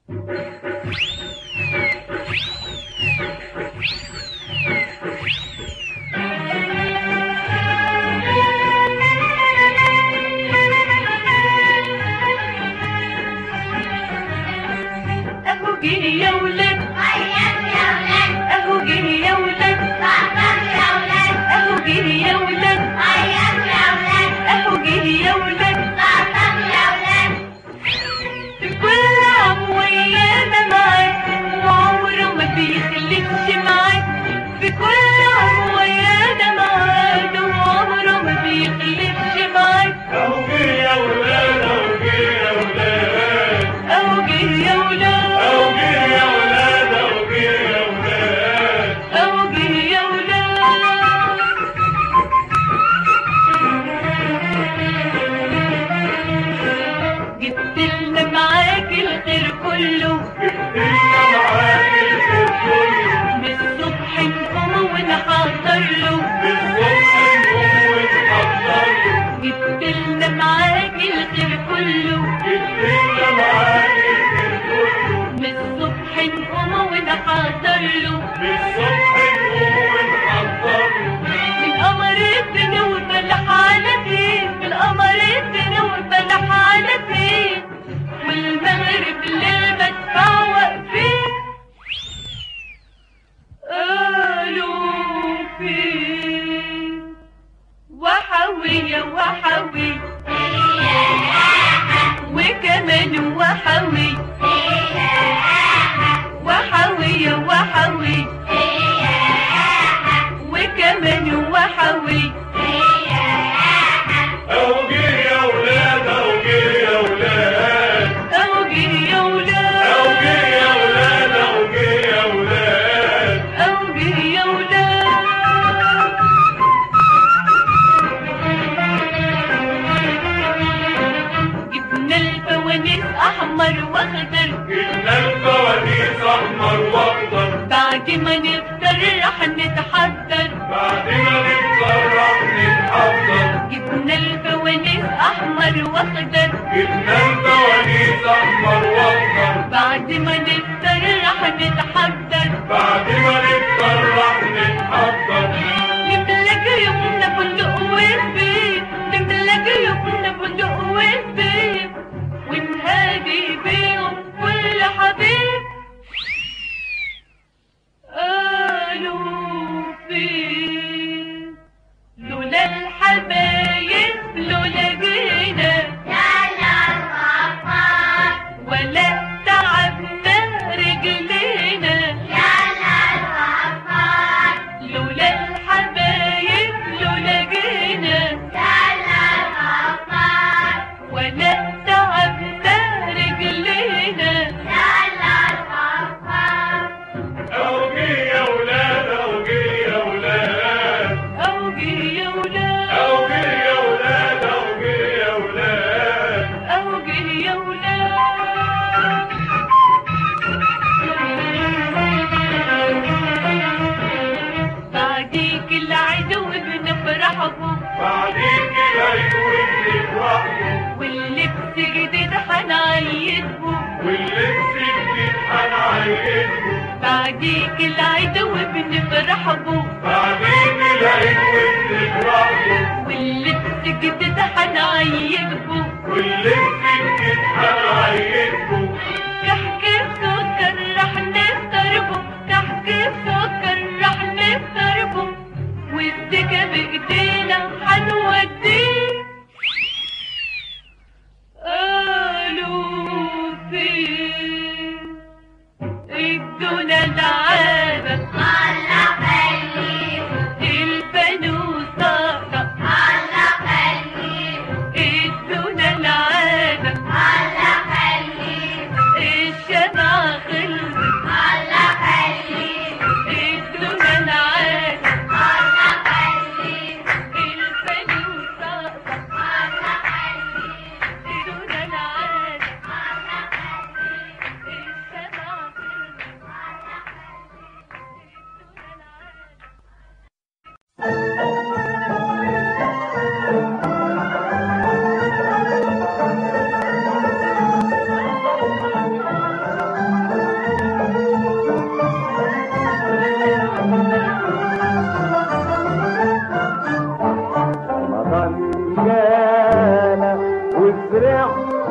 العادة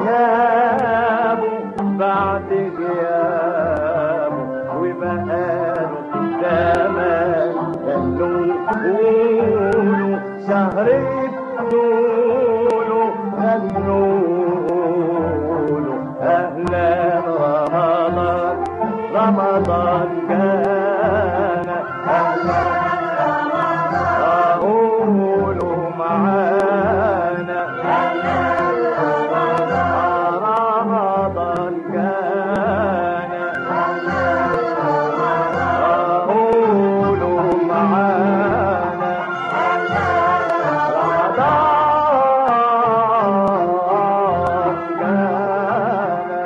جابه بعد غيابه وبقاله زمان قالوا شهر بطوله قالوا أهلا رمضان رمضان جانا أهلا رمضان قولوا معانا أهلا رمضان جانا أهلا قولوا معانا أهلا رمضان جانا.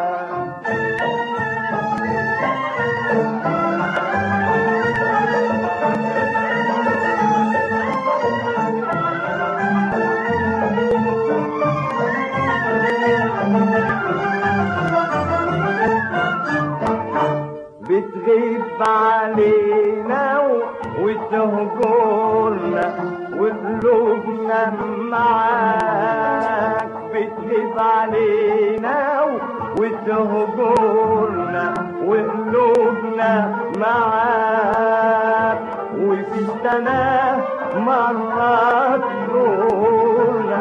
بتغيب علينا وتهجرنا وقلوبنا معاك بتغيب علينا وتهجرنا وقلوبنا معاك وفي السنة مرة تزورنا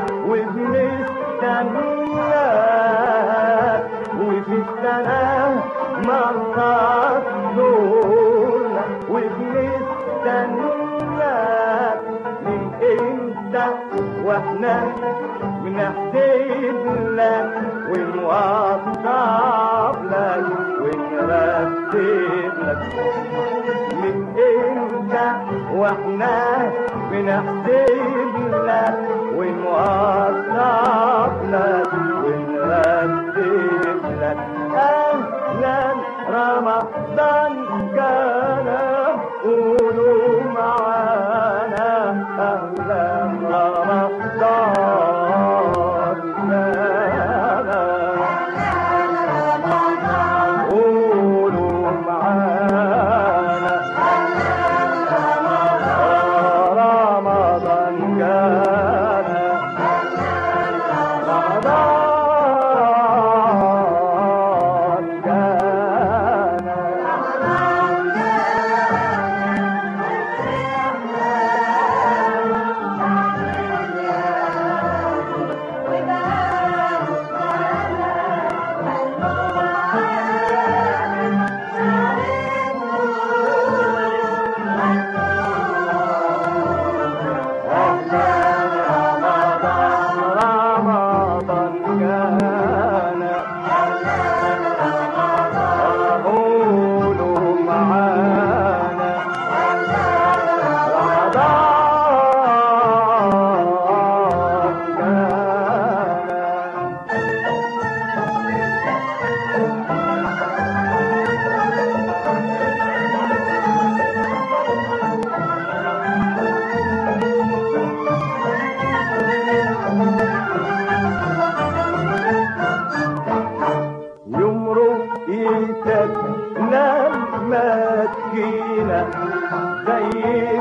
وبنستناك وفي السنة مرة تزورنا وبنستناك من امتى واحنا بنحسب لك ونوصف لك ونرتب لك من امتى واحنا بنحسب لك ونوصف لك ونرتب لك أهلا رمضان جانا قولوا معانا أهلا رمضان جانا قولوا معانا رمضان جانا رمضان جانا. رمضان جانا قولوا معانا رمضان جانا. يمرق ايدك لما تجينا زي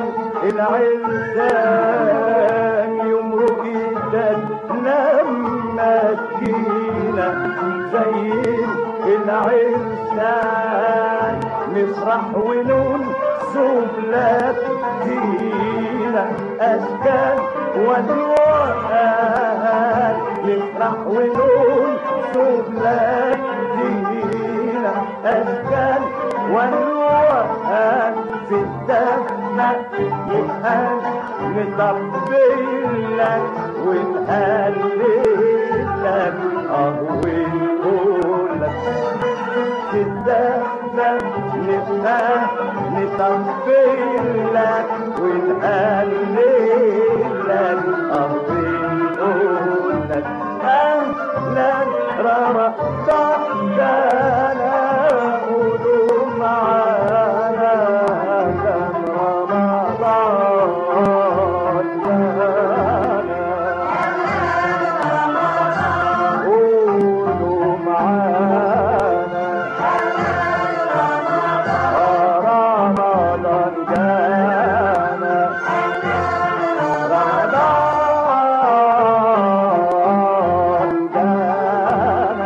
العزام يمرق ايدك لما تجينا زي العزام نفرح ونقول سبلك دينا أشكال والوان نفرح ونقول سبلك دينا أشكال والوان في الدفنة نبقى نطبل لك ونهلل لك ونقول لك في الدفنة نبقى نطبل لك ونهلل لك ونقول لك أهلا رمضان جانا قولوا معانا أهلا رمضان جانا قولوا معانا رمضان جانا رمضان جانا.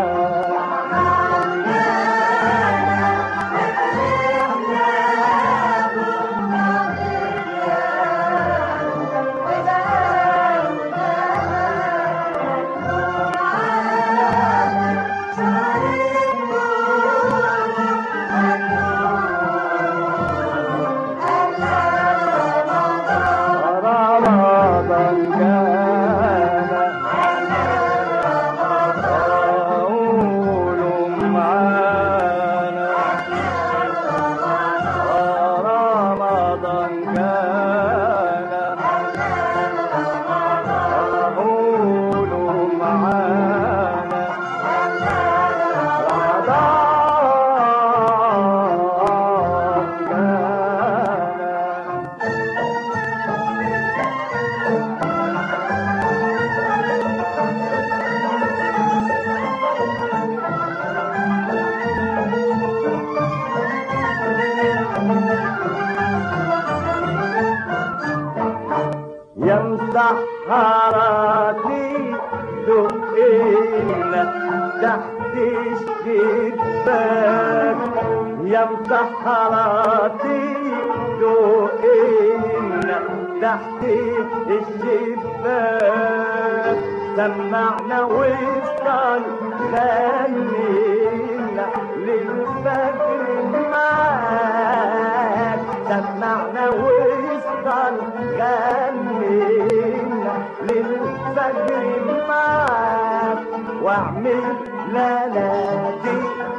الشباك يا مسحراتي دوقينا تحت الشباك سمعنا وصل غنينا للفجر معاك سمعنا وصل غنينا للفجر معاك واعمل ليلاتي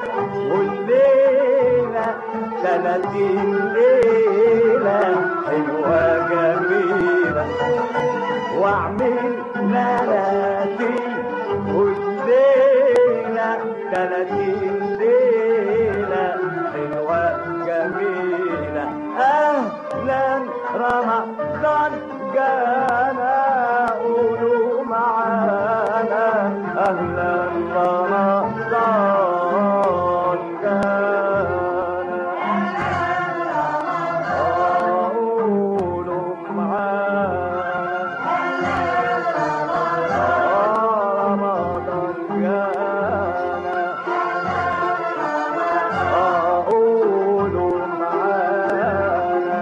والليلة 30 ليلة حلوة جميلة واعمل ليلاتي والليلة 30 ليلة حلوة جميلة أهلا رمضان جانا قولوا معانا أهلا رمضان جانا قولوا معانا رمضان جانا قولوا معانا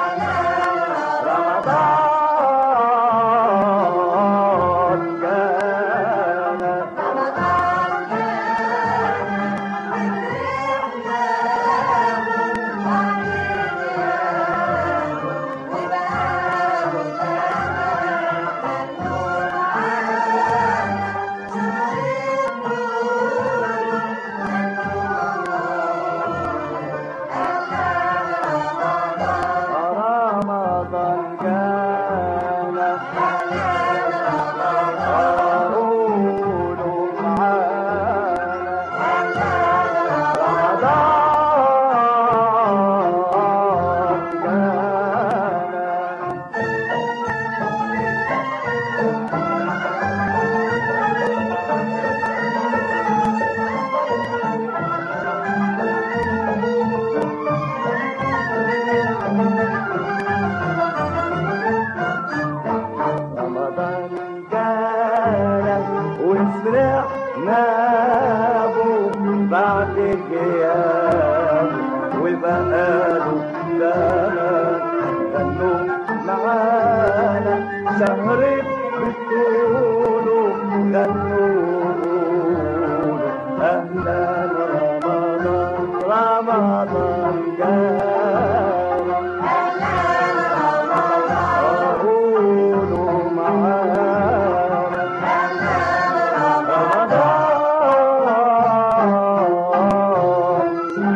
رمضان جانا رمضان جانا قولوا معانا رمضان جانا رمضان جانا وفرحنا به بعد غياب وبقاله زمان غنوا معانا شهر بتقولوا غنوا أهلا رمضان جانا قولوا معانا رمضان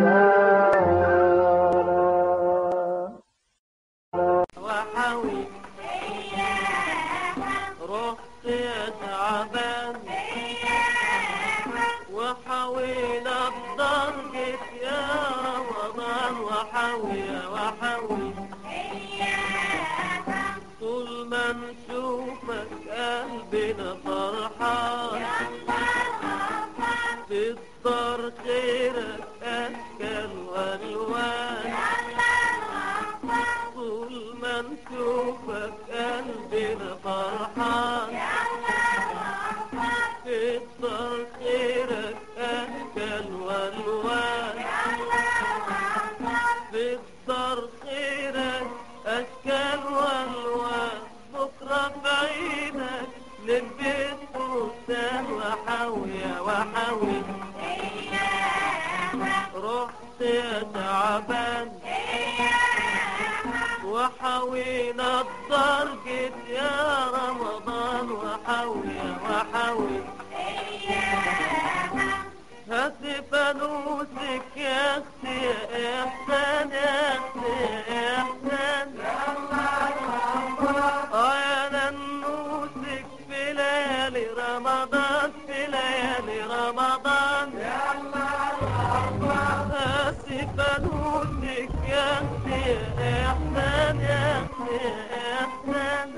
جانا وحوي رحت يا تعبان وحوينا الضرقة يا رمضان وحوي طول ما نشوفك قلبنا فرحان تقدر خيرك أشكال والوان طول ما نشوفك قلبنا فرحان تقدر خيرك أشكال والوان تقدر خيرك أشكال والوان بكرة بعينك للبيت فستان وحوي رحت يا تعبان وحوينا الضرقة يا رمضان وحوي هات فانوسك يا اختي يا احسان يا اختي يا احسان يا ننوسك في ليالي رمضان هات فانوسك يا اختي يا احسان يا اختي يا احسان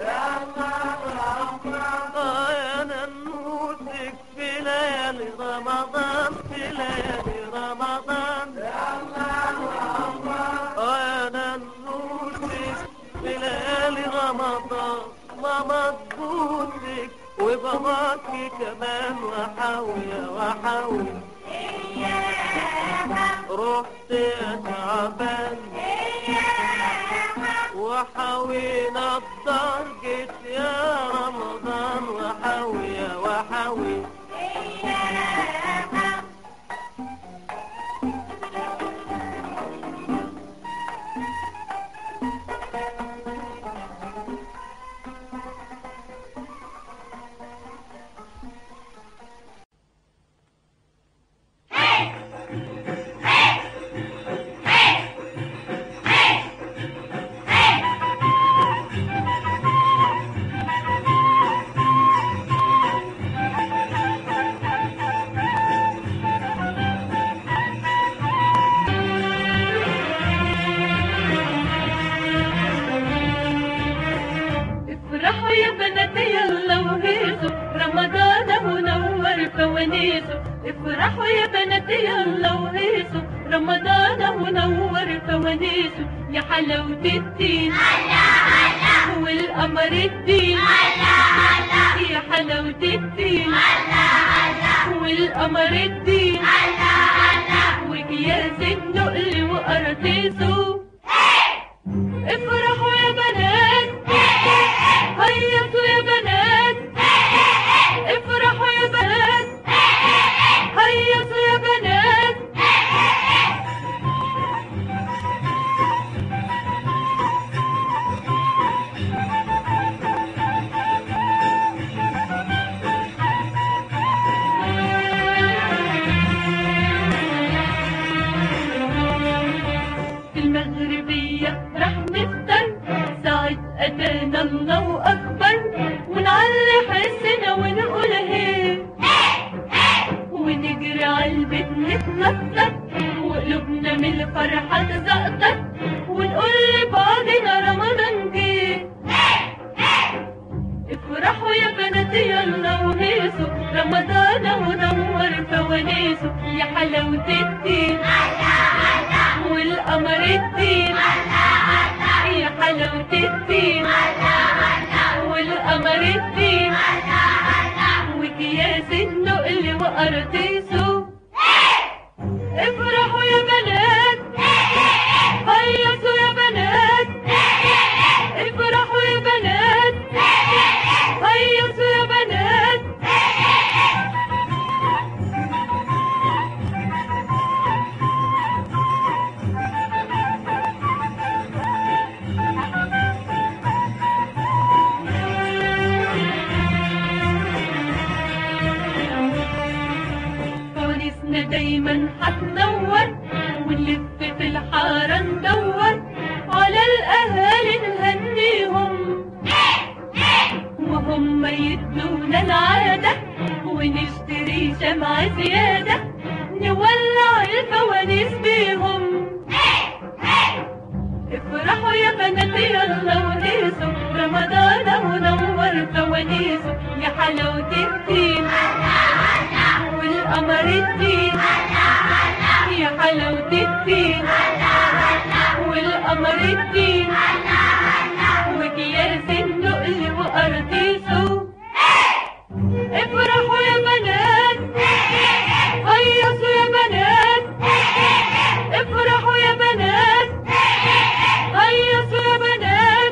يا ننوسك في ليالي رمضان يا ننوسك في ليالي رمضان ما مضبوطك وراكي كمان وحاوية وحاوية رحت يا شعبان وحاوينا الدار جيت يا رمضان وحاوية وحاوية افرحوا يا بنات يلا وهيصوا رمضان منور فوانيسه. افرحوا يا بنات يلا وهيصوا رمضان منور فوانيسه. يا حلاوة الدين والقمر الدين يا حلاوة الدين والقمر الدين وجياز النقل وقراطيسه. افرحوا يا بنات هيصوا يا بنات افرحوا يا بنات هيصوا يا بنات. في المغربية راح نفطر ساعة أذان الله أكبر ونعلي حسنا ونقول هيه ونجري عالبيت نتنطط وقلوبنا من الفرحة تزقطط ونقول لبعضنا رمضان جه. افرحوا يا بنات يلا وهيصوا رمضان منور فوانيسه. يا حلاوة الدين والقمر الدين يا حلاوة الدين والقمر الدين وجياز النقل وقراطيسه. افرحوا يا بنات هيصوا يا بنات افرحوا يا بنات هيصوا يا بنات. فوانيسنا دايما هتنور ونلف في الحارة ندور على الأهالي نهنيهم وهم يدونا العادة ونشتري شمعة زيادة نولع الفوانيس بيهم. افرحوا يا بنات يلا وهيصوا رمضان منور فوانيسه. يا حلاوة الدين والقمر الدين يا حلاوة الدين والقمر الدين وجياز النقل وقراطيسه. افرحوا يا بنات هيصوا يا بنات افرحوا يا بنات هيصوا يا بنات.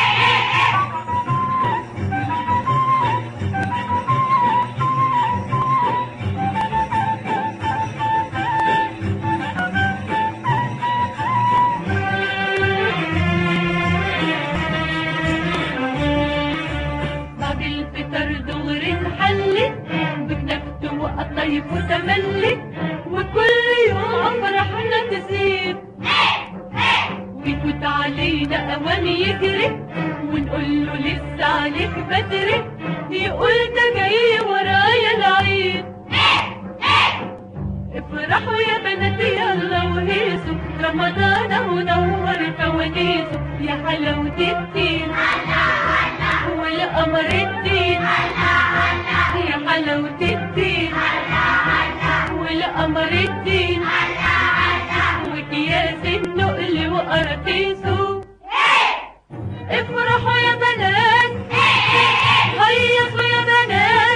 بعد الفطر دغري نحلي بكنفته وقطايف وتملي وكل يوم افراحنا تزيد ويفوت علينا اوان يجري ونقول له لسه عليك بدري يقول ده جاي ورايا العيد. افرحوا يا بنات يلا وهيصوا رمضان منور فوانيسه. يا حلاوة الدين والقمر الدين يا حلاوة الدين والقمر الدين وجياز النقل وقراطيسه. افرحوا يا بنات هيصوا يا بنات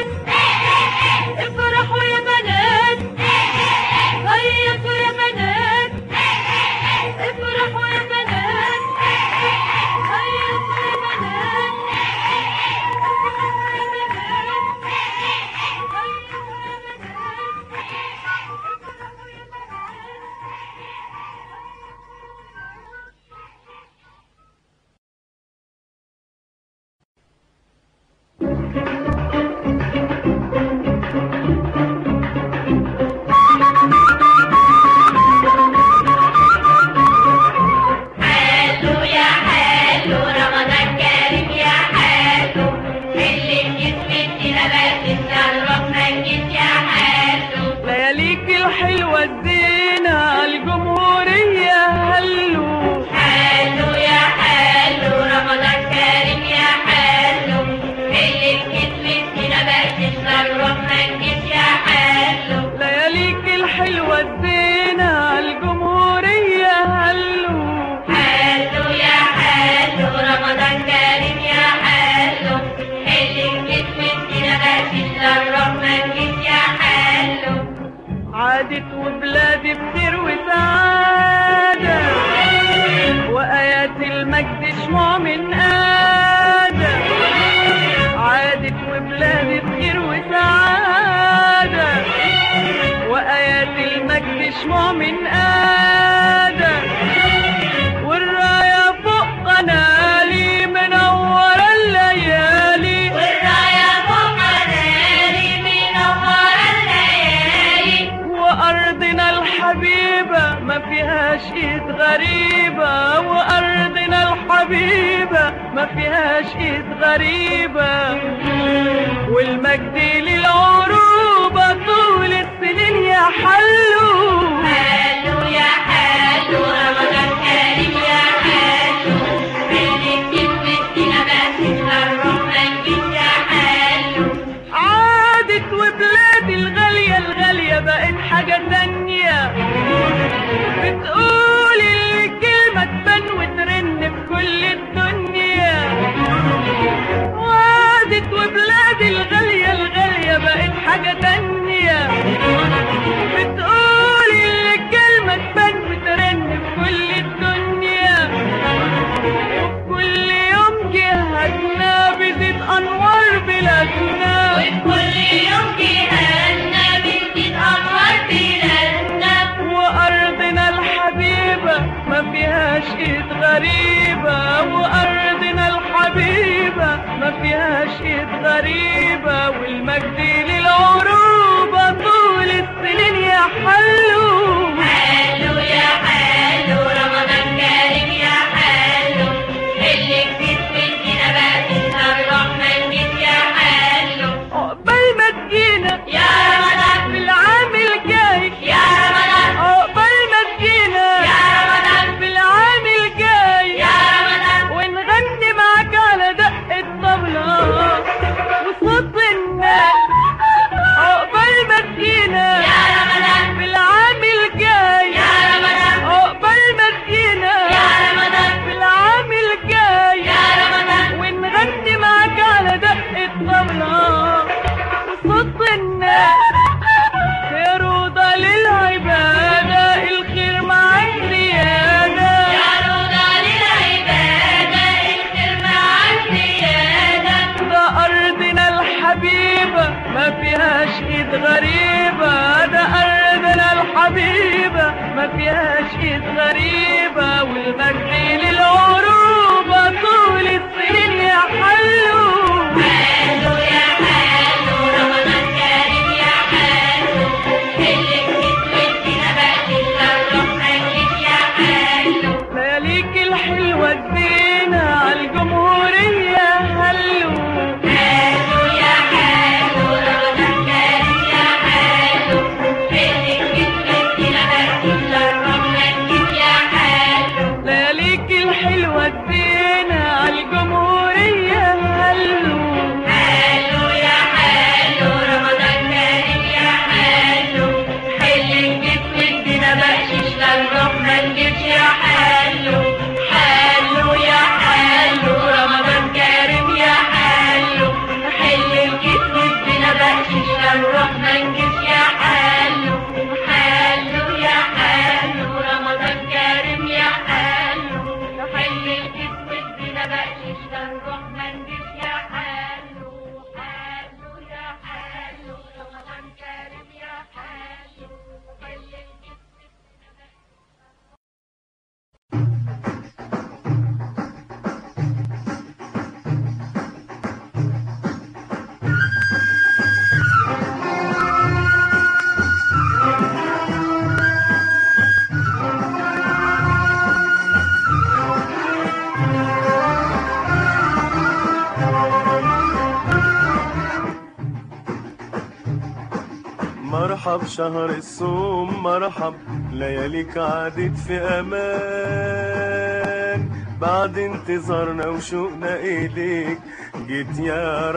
لياليك الحلوة ادينا الجمهورية هلو حلو يا حلو رمضان كريم يا حلو اللي بكتبت فينا بقت تشرب ما نجيش يا حلو لياليك الحلوة ادينا الجمهورية هلو حلو يا حلو رمضان كريم يا حلو اللي بكتبت فينا بقت تشرب ما نجيش يا حلو عادت وبلادي بخير وسعادة وآيات المجد شموع من آدم عادت وبلادي بخير وسعادة وآيات المجد شموع من آدم والراية فوق قنالي منورة الليالي والراية فوق قنالي منورة الليالي وأرضنا الحبيبة ما فيهاش إيد غريبة وأرضنا الحبيبة ما فيهاش إيد غريبة والمجد للعروبة طول السنين يا حلو حلو يا حلو رمضان كريم يا حلو اللي كتبت فينا بقت تشرب ما نجيش يا حلو عادت وبلادي الغالية الغالية بقت حاجة تانية بتقول الكلمة تبان وترن في كل الدنيا عادت وبلادي الغالية الغالية بقت حاجة تانية بتقول الكلمة تبان وترن في كل الدنيا وكل يوم جهتنا بزيد أنوار بلادنا وكل يوم جهالنا بتزيد أنوار بلادنا وأرضنا الحبيبة ما فيهاش إيد غريبة وأرضنا الحبيبة ما فيهاش إيد غريبة والمجد للعروبة طول السنين يا حلو حلو يا حلو رمضان كريم يا حلو اللي كتبت فينا بقت تشرب ما نجيش يا حلو عقبال ما تجينا يا رمضان في العام الجاي يا رمضان عقبال ما تجينا يا رمضان في العام الجاي يا رمضان ونغني معاك على دق الطبلة وصوت الناس عقبال ما تجينا يا رمضان في العام الجاي يا رمضان عقبال ما تجينا يا رمضان في العام الجاي يا رمضان ونغني معاك على دق الطبلة وصوت الناس في روضة للعبادة الخير مع الزيادة يا روضة للعبادة الخير مع الزيادة ده أرضنا الحبيبة ما فيهاش إيد غريبة ده أرضنا الحبيبة ما فيهاش إيد غريبة والمجد للعروبة طول السنين يا حلو حلو يا حلو رمضان كريم يا حلو اللي كتبت فينا بقت تشرب ما نجيش يا حلو لياليك الحلوة ادينا عالجمهورية هلو حلو يا حلو رمضان كريم يا حلو اللي كتبت فينا بقت تشرب ما نجيش يا حلو لياليك مرحب شهر الصوم مرحب، لياليك عادت في امان، بعد انتظارنا وشوقنا اليك جيت يا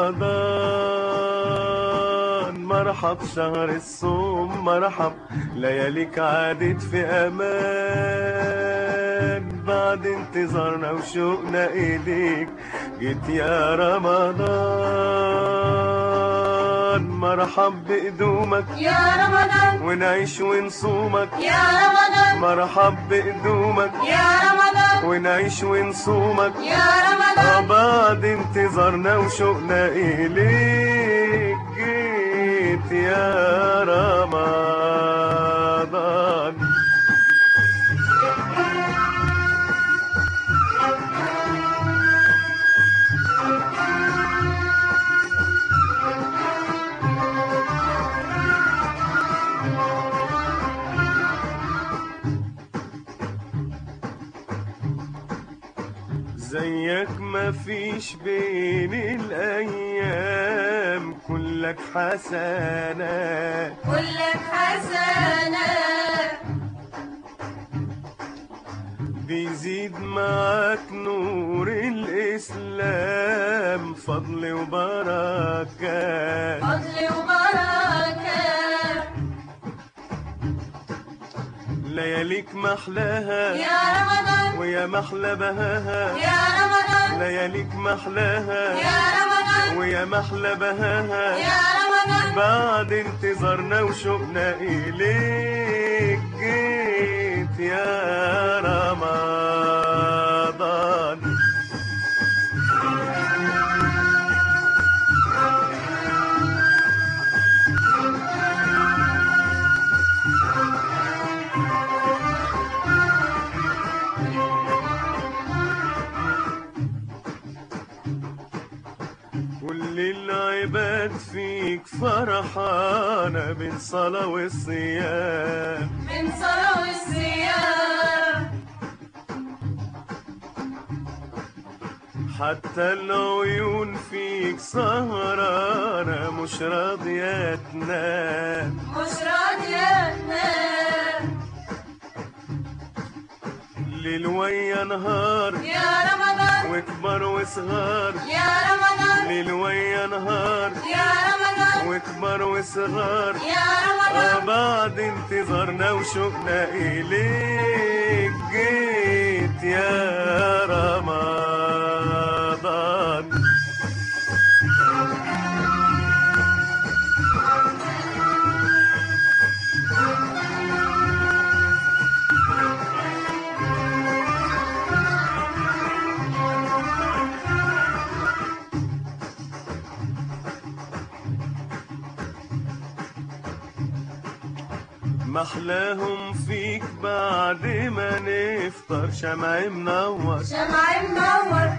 رمضان. مرحب شهر الصوم مرحب، لياليك عادت في امان، بعد انتظارنا وشوقنا اليك جيت يا رمضان. مرحب بقدومك يا رمضان ونعيش ونصومك، يا رمضان مرحب بقدومك يا رمضان ونعيش ونصومك، يا رمضان بعد انتظارنا وشوقنا إليك جيت يا رمضان. زيك مفيش بين الأيام، كلك حسنات كلك حسنات، بيزيد معاك نور الإسلام، فضل وبركات فضل وبركات، لياليك محلاها يا رمضان ويا محلى بهاها، يا رمضان لياليك محلاها يا رمضان ويا محلى بهاها، يا رمضان بعد انتظارنا وشوقنا إليك جيت يا رمضان. كل العباد فيك فرحانة بين صلاة والصيام، من صلاة والصيام، حتى العيون فيك سهرانة مش راضية تنام، مش راضية تنام، ليل ويا نهار يا رمضان وكبر وصغار، يا رمضان ليل ويا نهار يا رمضان وكبر وصغار، يا رمضان، بعد انتظارنا وشوقنا إليك جيت يا رمضان. محلاهم فيك بعد ما نفطر، شمع منور شمع منور،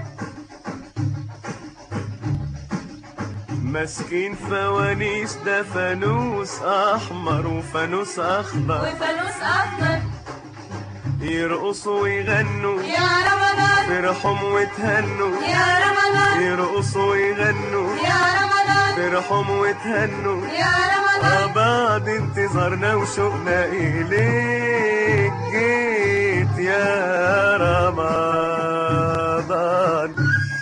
ماسكين فوانيس، ده فانوس احمر وفانوس اخضر، وفانوس أخضر، يرقصوا ويغنوا يا رمضان فرحهم وتهنوا، يا رمضان يرقصوا ويغنوا يا رمضان فرحهم وتهنوا، يا رمضان، بعد انتظارنا وشوقنا إليك جيت يا رمضان.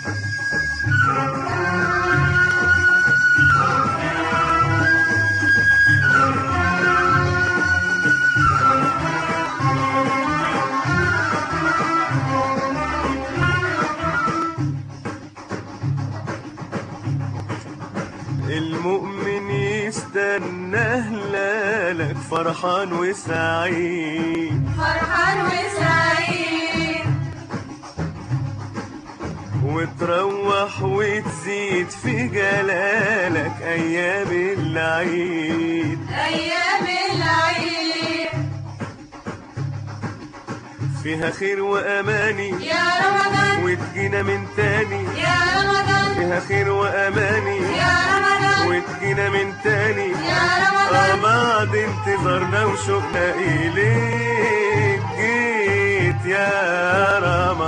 المؤمن يستنى هلالك فرحان وسعيد، فرحان وسعيد، وتروح وتزيد في جلالك أيام العيد، أيام العيد، فيها خير وأماني يا رمضان وتجينا من تاني، يا رمضان فيها خير وأماني يا رمضان وتجينا من تاني، يا رمضان، بعد انتظارنا وشوقنا إليك جيت يا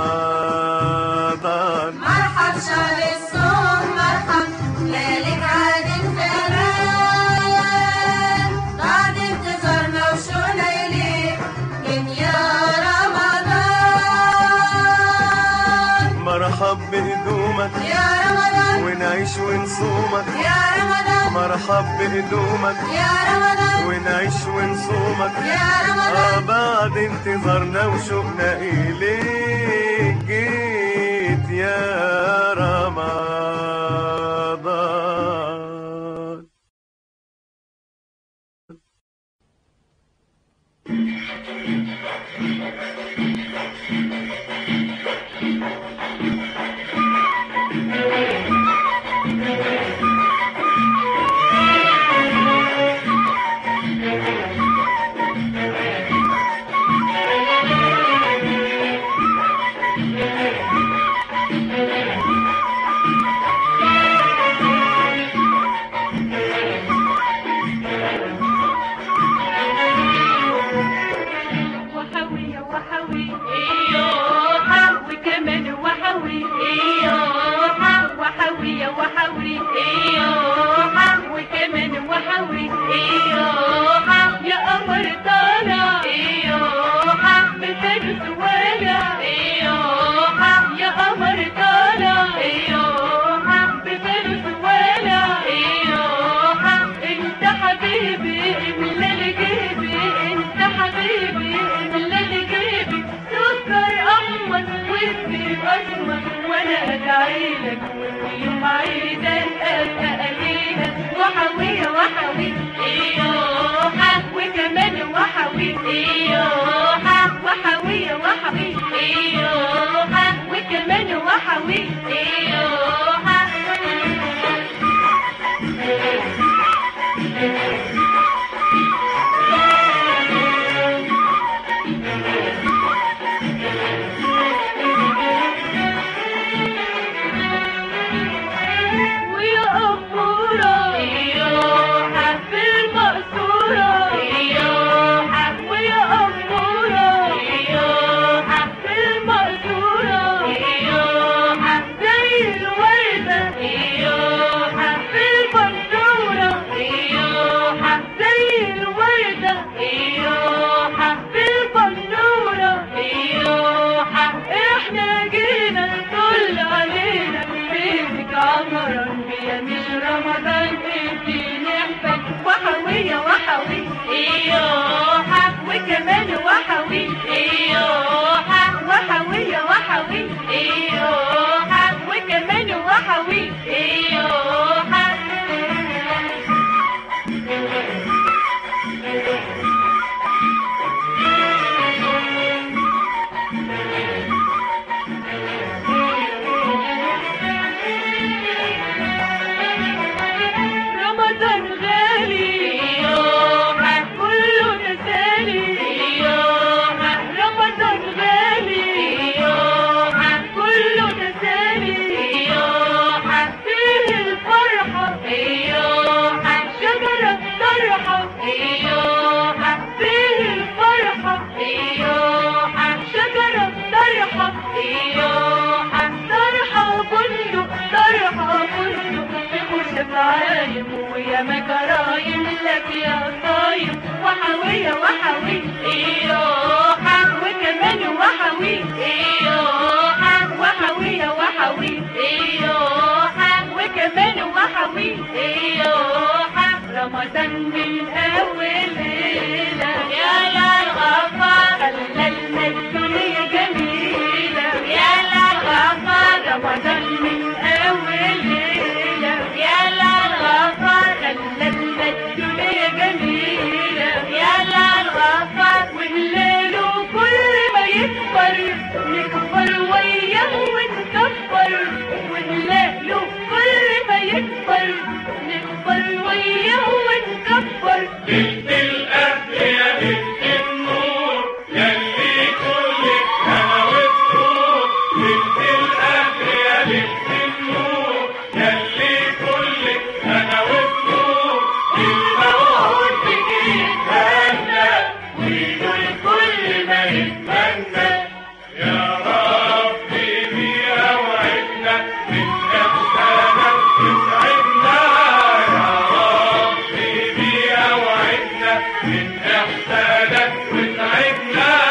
رمضان. مرحب شهر الصوم مرحب، لياليك عاد في أمان، مرحب بهدومك يا رمضان ونعيش ونصومك يا رمضان مرحب بهدومك يا رمضان ونعيش ونصومك يا رمضان بعد انتظارنا وشوقنا إليك جيت يا رمضان. من إحسانك وسعدنا